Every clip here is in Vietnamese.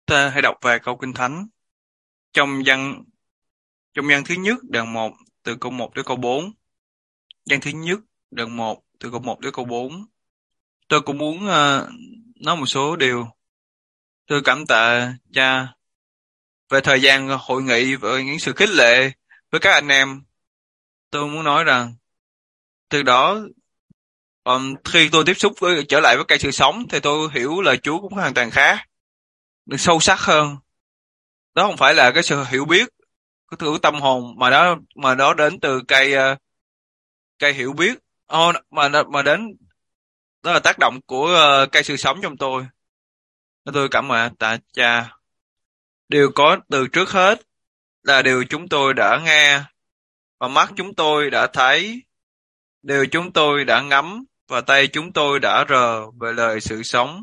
Ta hãy đọc về câu Kinh Thánh trong văn thứ nhất đoạn 1 từ câu 1 đến câu 4. Văn thứ nhất đoạn 1 từ câu 1 đến câu 4. Tôi cũng muốn nói một số điều. Tôi cảm tạ Cha về thời gian hội nghị và những sự khích lệ với các anh em. Tôi muốn nói rằng từ đó khi tôi tiếp xúc với trở lại với cây sự sống thì tôi hiểu lời Chúa cũng hoàn toàn khác, được sâu sắc hơn. Đó không phải là cái sự hiểu biết, cái thứ tâm hồn mà đó đến từ cây hiểu biết, mà đến đó là tác động của cây sự sống trong tôi. Nên tôi cảm tạ Cha. Điều có từ trước hết là điều chúng tôi đã nghe và mắt chúng tôi đã thấy, điều chúng tôi đã ngắm và tay chúng tôi đã rờ về lời sự sống.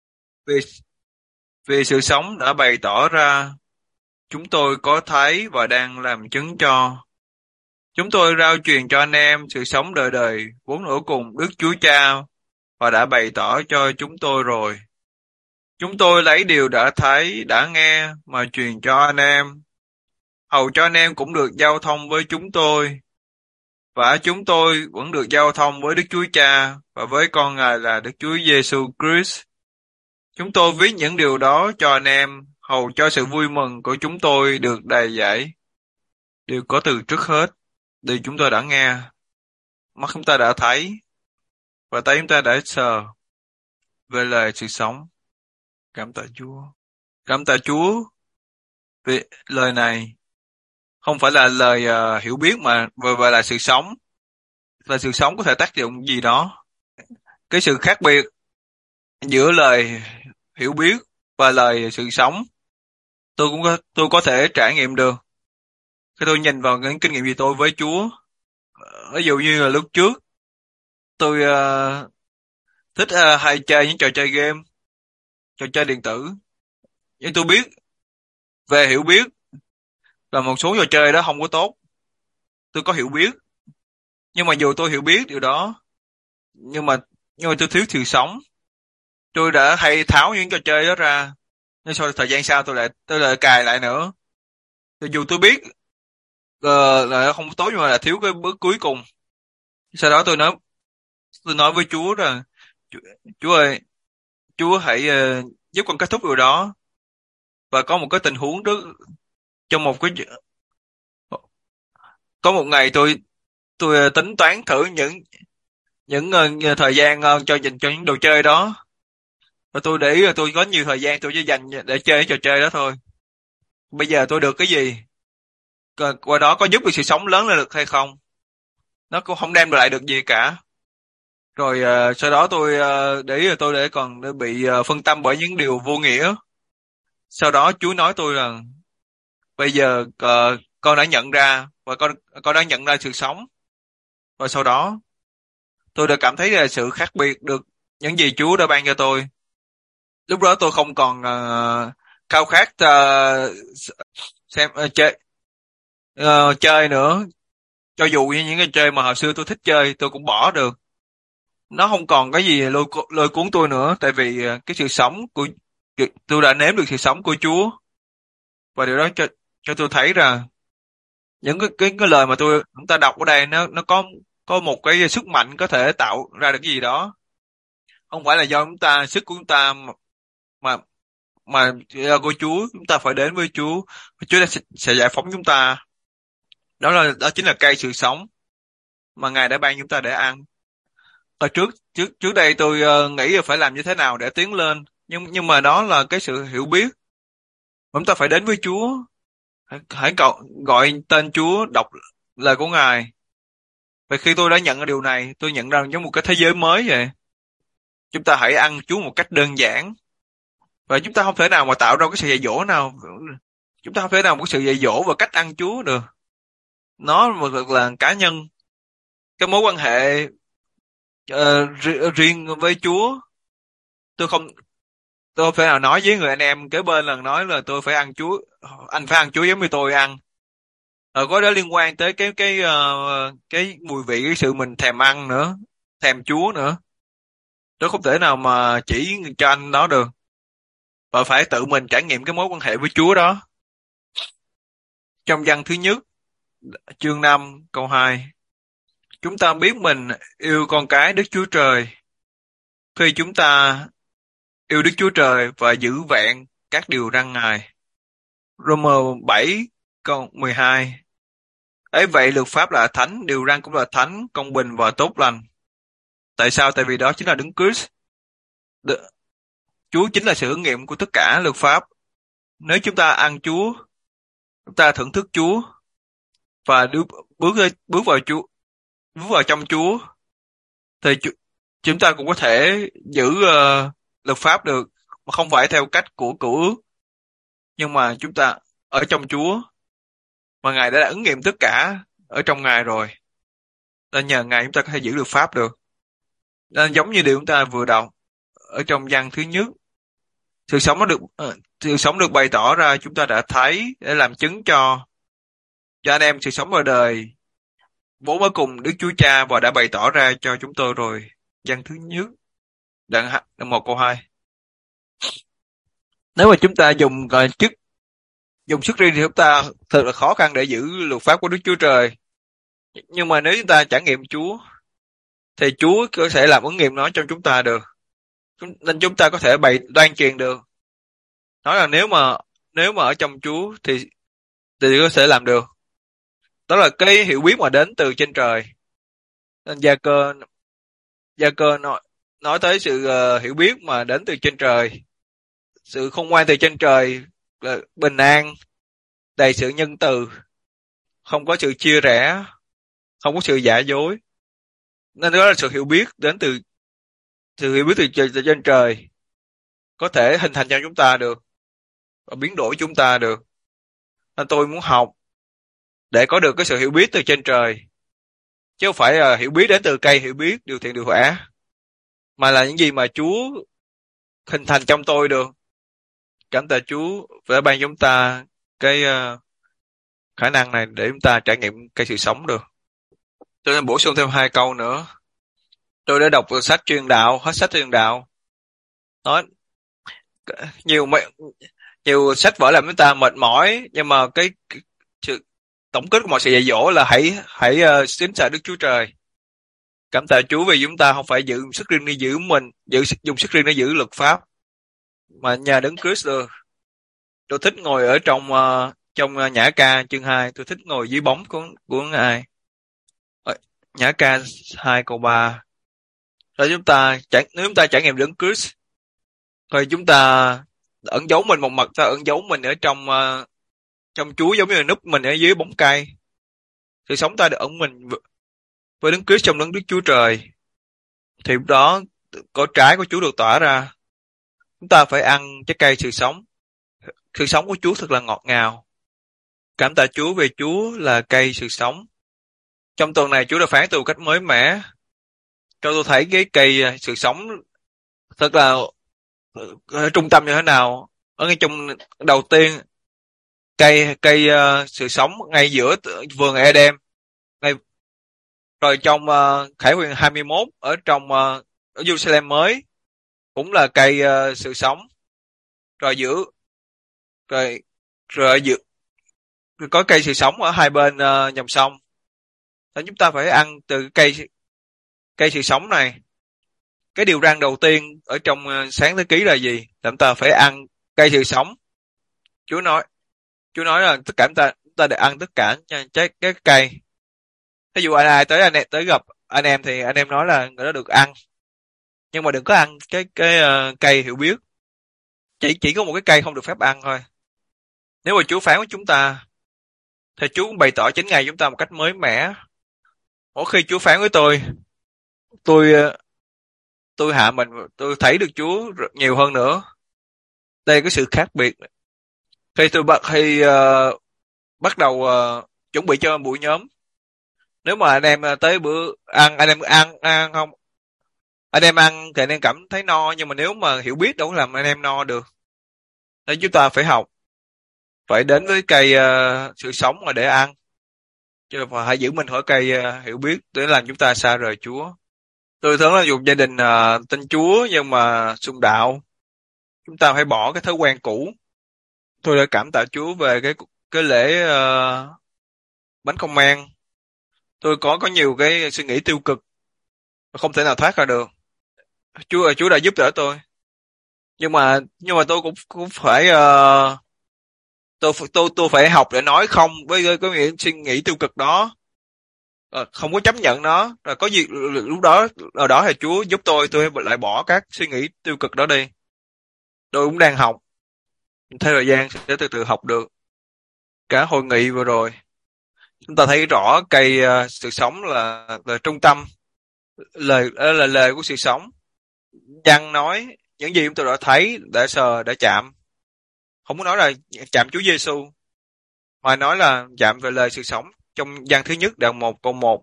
Vì sự sống đã bày tỏ ra, chúng tôi có thấy và đang làm chứng cho. Chúng tôi rao truyền cho anh em sự sống đời đời vốn ở cùng Đức Chúa Cha và đã bày tỏ cho chúng tôi rồi. Chúng tôi lấy điều đã thấy, đã nghe mà truyền cho anh em, hầu cho anh em cũng được giao thông với chúng tôi. Và chúng tôi vẫn được giao thông với Đức Chúa Cha và với con Ngài là Đức Chúa Giêsu Christ. Chúng tôi viết những điều đó cho anh em, hầu cho sự vui mừng của chúng tôi được đầy dẫy. Điều có từ trước hết, điều chúng tôi đã nghe, mắt chúng ta đã thấy, và tay chúng ta đã sờ về lời sự sống. Cảm tạ Chúa. Cảm tạ Chúa vì lời này không phải là lời hiểu biết mà vừa là sự sống. Và sự sống có thể tác dụng gì đó. Cái sự khác biệt giữa lời hiểu biết và lời sự sống tôi có thể trải nghiệm được. Khi tôi nhìn vào những kinh nghiệm gì tôi với Chúa, ví dụ như là lúc trước tôi thích hay chơi những trò chơi game, trò chơi điện tử. Nhưng tôi biết về hiểu biết là một số trò chơi đó không có tốt. Tôi có hiểu biết, nhưng mà dù tôi hiểu biết điều đó, nhưng mà tôi thiếu sự sống. Tôi đã hay tháo những trò chơi đó ra, nhưng sau thời gian sau tôi lại cài lại nữa. Thì dù tôi biết là không tốt, nhưng mà là thiếu cái bước cuối cùng. Sau đó tôi nói với Chúa rằng Chúa ơi, Chúa hãy giúp con kết thúc điều đó. Và có một cái tình huống đó, trong có một ngày tôi tính toán thử những thời gian dành cho những đồ chơi đó. Và tôi để ý là tôi có nhiều thời gian tôi chỉ dành để chơi cái trò chơi đó thôi. Bây giờ tôi được cái gì? Qua đó có giúp được sự sống lớn lên được hay không? Nó cũng không đem lại được gì cả. Rồi sau đó tôi để ý là tôi để bị phân tâm bởi những điều vô nghĩa. Sau đó Chúa nói tôi rằng bây giờ con đã nhận ra, và con đã nhận ra sự sống. Và sau đó tôi đã cảm thấy là sự khác biệt được những gì Chúa đã ban cho tôi. Lúc đó tôi không còn khao khát xem chơi nữa. Cho dù như những cái chơi mà hồi xưa tôi thích chơi tôi cũng bỏ được. Nó không còn cái gì lôi cuốn tôi nữa, tại vì cái sự sống của tôi đã nếm được sự sống của Chúa. Và điều đó cho tôi thấy rằng những cái lời mà chúng ta đọc ở đây nó có một cái sức mạnh có thể tạo ra được cái gì đó. Không phải là do sức của chúng ta mà mà do của Chúa. Chúng ta phải đến với Chúa, Chúa sẽ giải phóng chúng ta. Đó chính là cây sự sống mà Ngài đã ban chúng ta để ăn. Ở trước đây tôi nghĩ là phải làm như thế nào để tiến lên, nhưng mà đó là cái sự hiểu biết. Chúng ta phải đến với Chúa, hãy gọi tên Chúa, đọc lời của Ngài. Và khi tôi đã nhận ra điều này, tôi nhận ra giống một cái thế giới mới vậy. Chúng ta hãy ăn Chúa một cách đơn giản, và chúng ta không thể nào mà tạo ra cái sự dạy dỗ nào. Chúng ta không thể nào có sự dạy dỗ và cách ăn Chúa được. Nó một là cá nhân, cái mối quan hệ riêng với Chúa. Tôi phải nào nói với người anh em kế bên lần nói là tôi phải ăn Chúa, anh phải ăn Chúa giống như tôi ăn. Có đó liên quan tới cái mùi vị, cái sự mình thèm ăn nữa, thèm Chúa nữa. Tôi không thể nào mà chỉ cho anh đó được. và phải tự mình trải nghiệm cái mối quan hệ với Chúa đó. Trong văn thứ nhất, chương 5, câu 2, chúng ta biết mình yêu con cái Đức Chúa Trời khi chúng ta yêu Đức Chúa Trời và giữ vẹn các điều răn Ngài. Roma 7, câu 12. Ấy vậy luật pháp là thánh, điều răn cũng là thánh, công bình và tốt lành. Tại sao? Tại vì đó chính là Đấng Christ. Chúa chính là sự ứng nghiệm của tất cả luật pháp. Nếu chúng ta ăn Chúa, chúng ta thưởng thức Chúa và bước vào Chúa, bước vào trong Chúa, thì chúng ta cũng có thể giữ luật pháp được, mà không phải theo cách của cựu ước, nhưng mà chúng ta ở trong Chúa, mà Ngài đã ứng nghiệm tất cả ở trong Ngài rồi, nên nhờ Ngài chúng ta có thể giữ luật pháp được. Nên giống như điều chúng ta vừa đọc ở trong văn thứ nhất, sự sống được bày tỏ ra, chúng ta đã thấy để làm chứng cho anh em sự sống ở đời vốn ở cùng Đức Chúa Cha và đã bày tỏ ra cho chúng tôi rồi. Văn thứ nhất đoạn 1 câu 2. Nếu mà chúng ta dùng sức riêng thì chúng ta thật là khó khăn để giữ luật pháp của Đức Chúa Trời. Nhưng mà nếu chúng ta trải nghiệm Chúa thì Chúa có thể làm ứng nghiệm nó trong chúng ta được. Nên chúng ta có thể loan truyền được. Nói là nếu mà ở trong Chúa thì có thể làm được. Đó là cái hiểu biết mà đến từ trên trời. Nên Gia Cơ nói tới sự hiểu biết mà đến từ trên trời, sự khôn ngoan từ trên trời, bình an, đầy sự nhân từ, không có sự chia rẽ, không có sự giả dối. Nên đó là sự hiểu biết đến từ trên trời, có thể hình thành cho chúng ta được và biến đổi chúng ta được. Nên tôi muốn học để có được cái sự hiểu biết từ trên trời, chứ không phải là hiểu biết đến từ cây hiểu biết điều thiện điều ác, mà là những gì mà Chúa hình thành trong tôi được. Cảm tạ Chúa đã ban chúng ta cái khả năng này để chúng ta trải nghiệm cái sự sống được. Tôi nên bổ sung thêm 2 câu nữa. Tôi đã đọc sách truyền đạo, hết sách truyền đạo, nói nhiều sách vở làm chúng ta mệt mỏi, nhưng mà cái sự tổng kết của mọi sự dạy dỗ là hãy kính sợ Đức Chúa Trời. Cảm tạ Chúa vì chúng ta không phải dùng sức riêng để dùng sức riêng để giữ luật pháp, mà nhờ Đấng Christ được. Tôi thích ngồi ở trong Nhã Ca chương 2, tôi thích ngồi dưới bóng của Ngài. Nhã Ca 2 câu 3. Rồi nếu chúng ta trải nghiệm Đấng Christ, rồi chúng ta ẩn giấu mình một mặt, ta ẩn giấu mình ở trong Chúa, giống như là núp mình ở dưới bóng cây. Sự sống ta được ẩn mình với Đấng Christ trong Đấng Đức Chúa Trời, thì lúc đó có trái của Chúa được tỏa ra. Chúng ta phải ăn trái cây sự sống. Sự sống của Chúa thật là ngọt ngào. Cảm tạ Chúa về Chúa là cây sự sống. Trong tuần này Chúa đã phán tôi một cách mới mẻ, cho tôi thấy cái cây sự sống thật là trung tâm như thế nào. Ở ngay trong đầu tiên, cây sự sống ngay giữa vườn Eden, ngay rồi trong Khải Huyền 21 ở trong ở Jerusalem mới cũng là cây sự sống. Rồi rồi giữa có cây sự sống ở hai bên dòng sông. Nên chúng ta phải ăn từ cây sự sống này. Cái điều răn đầu tiên ở trong sáng thế ký là gì? Chúng ta phải ăn cây sự sống. Chúa nói là tất cả chúng ta đều ăn tất cả cái cây. Ví dụ ai tới gặp anh em thì anh em nói là người đó được ăn, nhưng mà đừng có ăn cái cây hiểu biết. Chỉ có một cái cây không được phép ăn thôi. Nếu mà Chúa phán với chúng ta thì Chúa cũng bày tỏ chính ngày chúng ta một cách mới mẻ. Mỗi khi Chúa phán với tôi hạ mình, tôi thấy được Chúa nhiều hơn nữa. Đây là cái sự khác biệt. Khi tôi bắt đầu chuẩn bị cho buổi nhóm, nếu mà anh em tới bữa ăn, anh em ăn không, anh em ăn thì anh em cảm thấy no, nhưng mà nếu mà hiểu biết đâu có làm anh em no được. Nên chúng ta phải học, phải đến với cây sự sống mà để ăn, chứ mà hãy giữ mình khỏi cây hiểu biết để làm chúng ta xa rời Chúa. Tôi thường là dùng gia đình tin Chúa nhưng mà xung đạo, chúng ta phải bỏ cái thói quen cũ. Tôi đã cảm tạ Chúa về cái lễ bánh không mang. Tôi có nhiều cái suy nghĩ tiêu cực, không thể nào thoát ra được. Chúa đã giúp đỡ tôi, nhưng mà tôi cũng phải tôi phải học để nói không với cái suy nghĩ tiêu cực đó. Không có chấp nhận nó, rồi có gì lúc đó ở đó thì Chúa giúp tôi lại bỏ các suy nghĩ tiêu cực đó đi. Tôi cũng đang học, theo thời gian sẽ từ từ học được. Cả hội nghị vừa rồi chúng ta thấy rõ cây sự sống là trung tâm, là lời của sự sống. Giăng nói những gì chúng tôi đã thấy, đã sờ, đã chạm, không có nói là chạm Chúa Giêsu, mà nói là chạm về lời sự sống trong Giăng thứ nhất đoạn 1 câu 1.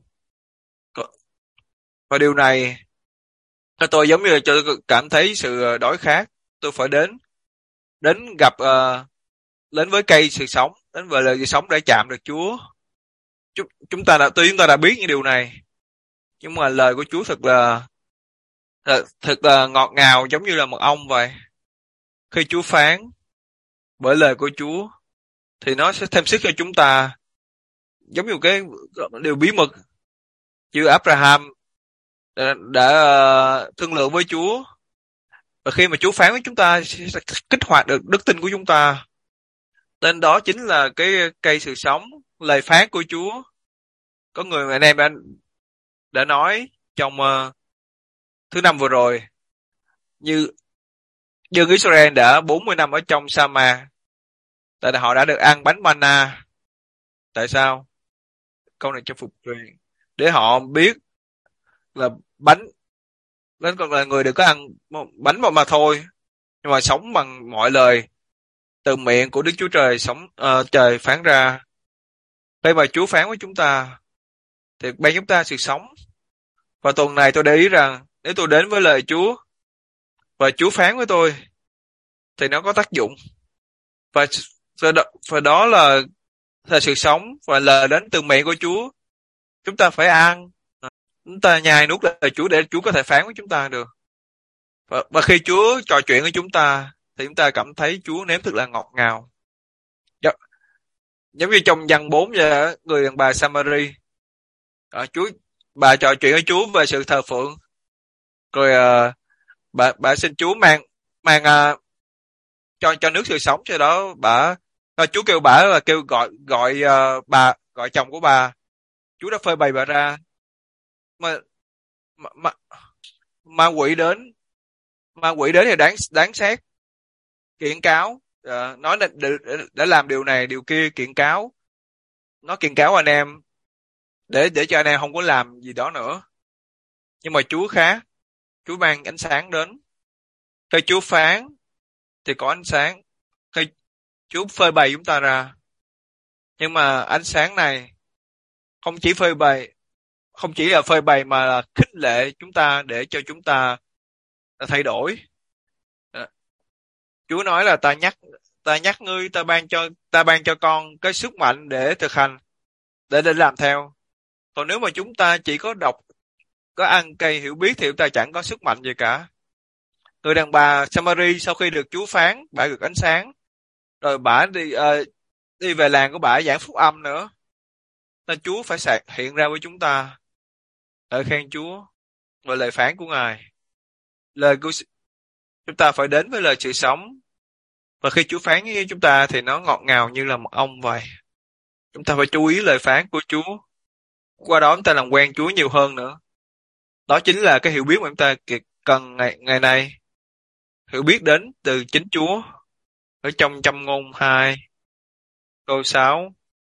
Và điều này cho tôi giống như là cho tôi cảm thấy sự đói khát. Tôi phải đến đến gặp đến với cây sự sống, đến với lời sự sống để chạm được Chúa. Chúng ta đã biết những điều này, nhưng mà lời của Chúa thật là ngọt ngào, giống như là mật ong vậy. Khi Chúa phán bởi lời của Chúa thì nó sẽ thêm sức cho chúng ta, giống như cái điều bí mật như Abraham đã thương lượng với Chúa. Và khi mà Chúa phán với chúng ta sẽ kích hoạt được đức tin của chúng ta. Tên đó chính là cái cây sự sống, lời phán của Chúa. Có người anh em đã nói trong thứ năm vừa rồi, như dân Israel đã 40 năm ở trong sa mạc, tại họ đã được ăn bánh manna. Tại sao? Câu này cho phục truyền để họ biết là bánh đến con là người được có ăn bánh mà thôi, nhưng mà sống bằng mọi lời từ miệng của Đức Chúa Trời, trời phán ra. Khi mà Chúa phán với chúng ta thì ban chúng ta sự sống. Và tuần này tôi để ý rằng nếu tôi đến với lời Chúa và Chúa phán với tôi thì nó có tác dụng. Và và đó là sự sống và lời đến từ miệng của Chúa. Chúng ta phải ăn, chúng ta nhai nuốt lời Chúa để Chúa có thể phán với chúng ta được. Và khi Chúa trò chuyện với chúng ta thì chúng ta cảm thấy Chúa nếm thật là ngọt ngào. Giống như trong Giăng 4 vậy, người đàn bà Samari, bà trò chuyện với Chúa về sự thờ phượng, rồi bà xin Chúa mang cho nước sự sống. Sau đó Chúa kêu bà là gọi chồng của bà. Chúa đã phơi bày bà ra, mà mà, ma quỷ đến thì đáng xét, kiện cáo, nói là để làm điều này điều kia, kiện cáo, nó kiện cáo anh em để cho anh em không có làm gì đó nữa. Nhưng mà Chúa khác, Chúa mang ánh sáng đến. Khi Chúa phán thì có ánh sáng, khi Chúa phơi bày chúng ta ra. Nhưng mà ánh sáng này không chỉ là phơi bày mà là khích lệ chúng ta để cho chúng ta thay đổi. Chúa nói là ta nhắc ngươi, ta ban cho con cái sức mạnh để thực hành, để làm theo. Còn nếu mà chúng ta chỉ có đọc, có ăn cây hiểu biết thì chúng ta chẳng có sức mạnh gì cả. Người đàn bà Samari sau khi được Chúa phán, bà được ánh sáng, rồi bà đi về làng của bà giảng phúc âm nữa. Nên Chúa phải hiện ra với chúng ta. Lời khen Chúa và lời phán của Ngài. Chúng ta phải đến với lời sự sống. Và khi Chúa phán với chúng ta thì nó ngọt ngào như là mật ong vậy. Chúng ta phải chú ý lời phán của Chúa. Qua đó chúng ta làm quen Chúa nhiều hơn nữa. Đó chính là cái hiểu biết mà chúng ta cần ngày nay. Hiểu biết đến từ chính Chúa. Ở trong Châm Ngôn 2 câu 6,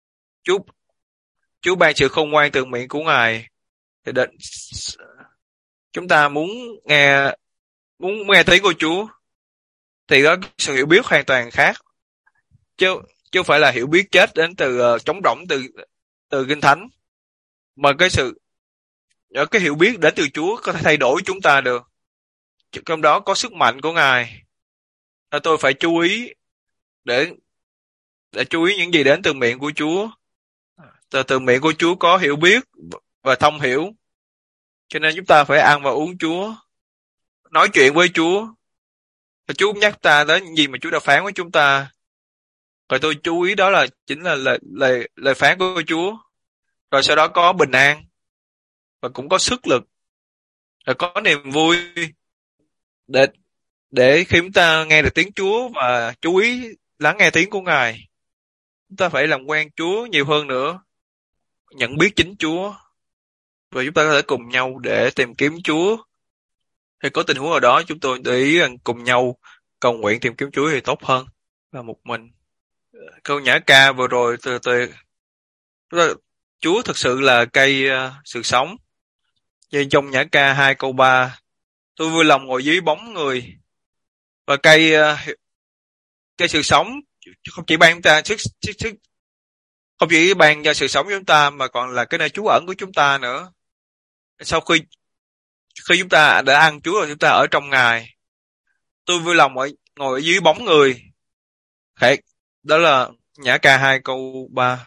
Chúa ban sự khôn ngoan từ miệng của Ngài. Thì chúng ta muốn nghe thấy của Chúa thì đó sự hiểu biết hoàn toàn khác, chứ không phải là hiểu biết chết đến từ trống rỗng từ Kinh Thánh, mà cái hiểu biết đến từ Chúa có thể thay đổi chúng ta được. Trong đó có sức mạnh của Ngài. Tôi phải chú ý để chú ý những gì đến từ miệng của Chúa. Từ miệng của Chúa có hiểu biết và thông hiểu, cho nên chúng ta phải ăn và uống Chúa, nói chuyện với Chúa. Và Chúa cũng nhắc ta đến những gì mà Chúa đã phán với chúng ta. Rồi tôi chú ý đó là chính là lời phán của Chúa. Rồi sau đó có bình an và cũng có sức lực, rồi có niềm vui để để khi chúng ta nghe được tiếng Chúa và chú ý lắng nghe tiếng của Ngài. Chúng ta phải làm quen Chúa nhiều hơn nữa, nhận biết chính Chúa, và chúng ta có thể cùng nhau để tìm kiếm Chúa. Hay có tình huống nào đó chúng tôi để ý rằng cùng nhau cầu nguyện tìm kiếm Chúa thì tốt hơn là một mình. Câu nhã ca vừa rồi từ Chúa thực sự là cây sự sống. Như trong nhã ca 2 câu 3, tôi vui lòng ngồi dưới bóng người. Và cây sự sống không chỉ ban chúng ta không chỉ ban cho sự sống cho chúng ta mà còn là cái nơi trú ẩn của chúng ta nữa. Sau khi khi chúng ta đã ăn Chúa rồi, chúng ta ở trong Ngài. Tôi vui lòng ngồi ở dưới bóng người. Đó là nhã ca 2 câu 3.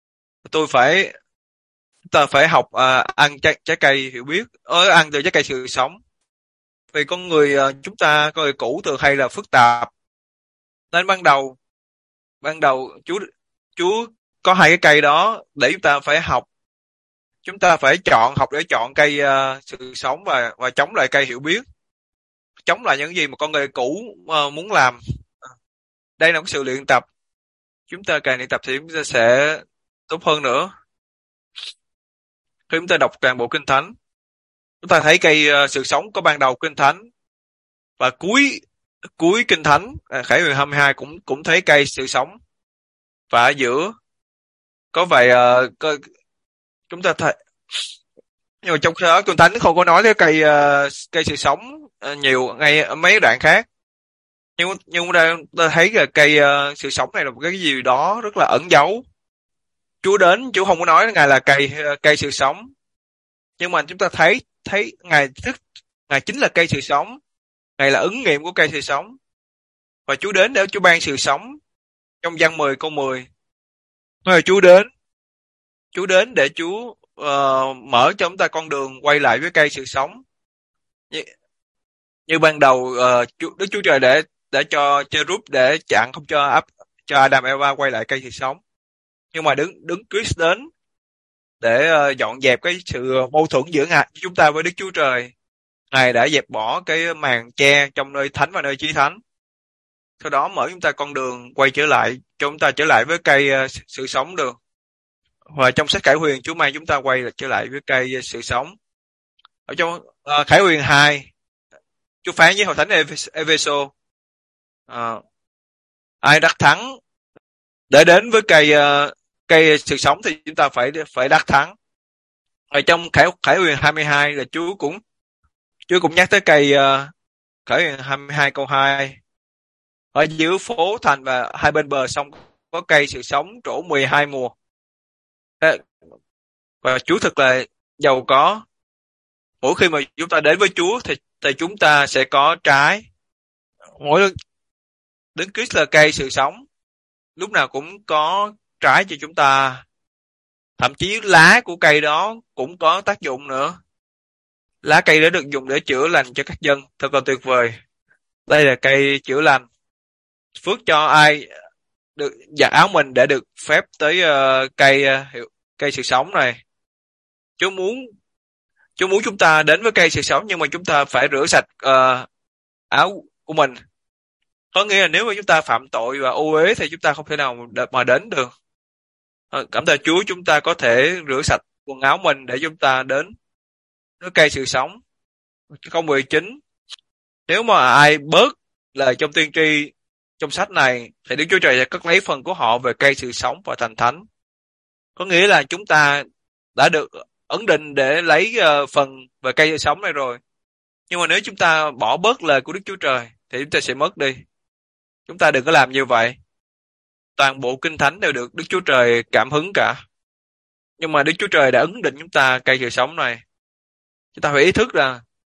Chúng ta phải học ăn trái cây hiểu biết, ăn từ trái cây sự sống. Vì chúng ta con người cũ thường hay là phức tạp. Nên ban đầu Chúa có hai cái cây đó để chúng ta phải học. Chúng ta phải học để chọn cây sự sống và chống lại cây hiểu biết. Chống lại những gì mà con người cũ muốn làm. Đây là một sự luyện tập. Chúng ta càng luyện tập thì chúng ta sẽ tốt hơn nữa. Khi chúng ta đọc toàn bộ Kinh Thánh, chúng ta thấy cây sự sống có ban đầu Kinh Thánh và cuối Kinh Thánh, Khải Huyền 22 cũng thấy cây sự sống. Và ở giữa có vài chúng ta thấy, nhưng mà trong đó Kinh Thánh không có nói tới cây sự sống nhiều ngay ở mấy đoạn khác. Nhưng ta thấy là cây sự sống này là một cái gì đó rất là ẩn giấu. Chúa không có nói Ngài là cây sự sống, nhưng mà chúng ta thấy Ngài chính là cây sự sống. Ngài là ứng nghiệm của cây sự sống, và Chúa đến để Chúa ban sự sống. Trong Giăng 10 câu 10, nói là Chúa đến để Chúa mở cho chúng ta con đường quay lại với cây sự sống. Như ban đầu Đức Chúa Trời để cho cherub để chặn không cho Adam Eva quay lại cây sự sống. Nhưng mà đứng Christ đến để dọn dẹp cái sự mâu thuẫn giữa chúng ta với Đức Chúa Trời. Ngài đã dẹp bỏ cái màn che trong nơi thánh và nơi chí thánh. Sau đó mở chúng ta con đường quay trở lại, cho chúng ta trở lại với cây sự sống được. Và trong sách Khải Huyền, Chúa mang chúng ta quay trở lại với cây sự sống. Ở trong Khải Huyền 2, Chúa phán với hội thánh Epheso, ai đắc thắng để đến với cây sự sống thì chúng ta phải đắc thắng. Ở trong Khải Huyền 22 là Chúa cũng nhắc tới cây Khải Huyền 22 câu 2. Ở giữa phố thành và hai bên bờ sông có cây sự sống trổ 12 mùa. Và Chúa thật là giàu có. Mỗi khi mà chúng ta đến với Chúa thì chúng ta sẽ có trái. Đấng Christ là cây sự sống, lúc nào cũng có trái cho chúng ta. Thậm chí lá của cây đó cũng có tác dụng nữa. Lá cây đã được dùng để chữa lành cho các dân. Thật là tuyệt vời. Đây là cây chữa lành. Phước cho ai được giặt áo mình để được phép tới cây sự sống này. Chúa muốn chúng ta đến với cây sự sống, nhưng mà chúng ta phải rửa sạch áo của mình. Có nghĩa là nếu mà chúng ta phạm tội và ô uế thì chúng ta không thể nào mà đến được. Cảm tạ Chúa, chúng ta có thể rửa sạch quần áo mình để chúng ta đến với cây sự sống. Câu 19, nếu mà ai bớt lời trong tiên tri trong sách này thì Đức Chúa Trời sẽ cất lấy phần của họ về cây sự sống và thành thánh. Có nghĩa là chúng ta đã được ấn định để lấy phần về cây sự sống này rồi. Nhưng mà nếu chúng ta bỏ bớt lời của Đức Chúa Trời thì chúng ta sẽ mất đi. Chúng ta đừng có làm như vậy. Toàn bộ Kinh Thánh đều được Đức Chúa Trời cảm hứng cả. Nhưng mà Đức Chúa Trời đã ấn định chúng ta cây sự sống này. Chúng ta phải ý thức rằng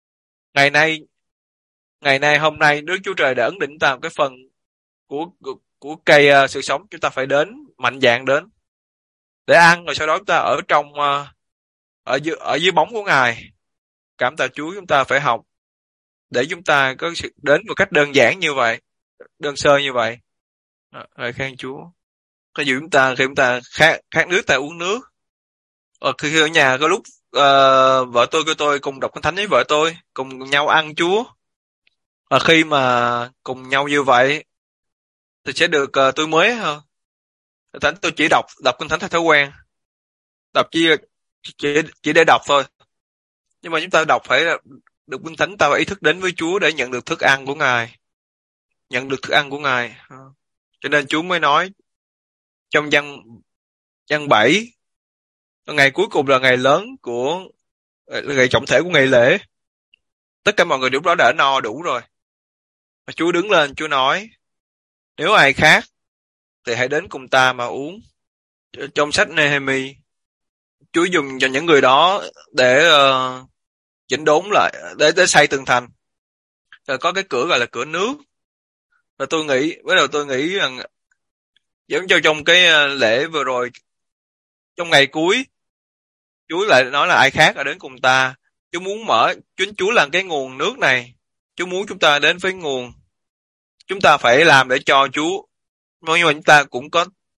ngày nay hôm nay Đức Chúa Trời đã ấn định chúng ta một cái phần của cây sự sống. Chúng ta phải đến mạnh dạn đến để ăn, rồi sau đó chúng ta ở dưới bóng của Ngài. Cảm tạ Chúa, chúng ta phải học để chúng ta có sự đến một cách đơn giản như vậy, đơn sơ như vậy. Ngợi khen Chúa. Ví dụ khi chúng ta khát nước ta uống nước. Khi ở nhà có lúc vợ tôi kêu tôi cùng đọc Kinh Thánh với vợ tôi, cùng nhau ăn Chúa. Khi mà cùng nhau như vậy thì sẽ được tươi mới hơn. Kinh Thánh tôi chỉ đọc Kinh Thánh theo thói quen, đọc chỉ để đọc thôi. Nhưng mà chúng ta đọc phải là được Kinh Thánh, ta phải ý thức đến với Chúa để nhận được thức ăn của Ngài, nhận được thức ăn của Ngài. Cho nên Chúa mới nói trong Giăng 7, ngày cuối cùng là ngày lớn là ngày trọng thể của ngày lễ. Tất cả mọi người lúc đó đã no đủ rồi. Và Chúa đứng lên, Chúa nói, nếu ai khát thì hãy đến cùng ta mà uống. Trong sách Nehemi, Chúa dùng cho những người đó để chỉnh đốn lại, để xây tường thành. Rồi có cái cửa gọi là cửa nước. Và bắt đầu tôi nghĩ rằng giống như trong cái lễ vừa rồi, trong ngày cuối, Chúa lại nói là ai khác ở đến cùng ta. Chúa muốn chính Chúa là cái nguồn nước này. Chúa muốn chúng ta đến với nguồn. Chúng ta phải làm để cho Chúa. Nhưng mà chúng ta cũng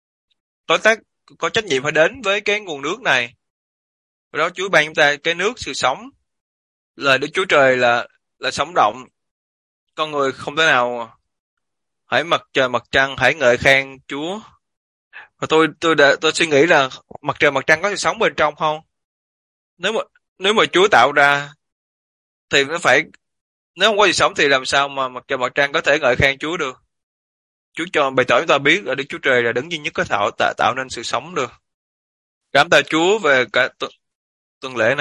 có trách nhiệm phải đến với cái nguồn nước này. Rồi đó Chúa ban chúng ta cái nước sự sống. Lời Đức Chúa Trời là sống động. Con người không thể nào, hãy mặt trời mặt trăng, hãy ngợi khen Chúa. Và tôi suy nghĩ là mặt trời mặt trăng có sự sống bên trong không? Nếu mà Chúa tạo ra thì nếu không có sự sống thì làm sao mà mặt trời mặt trăng có thể ngợi khen Chúa được? Chúa cho bày tỏ chúng ta biết là Đức Chúa Trời là đấng duy nhất có tạo nên sự sống được. Cảm tạ Chúa về cả tuần lễ này.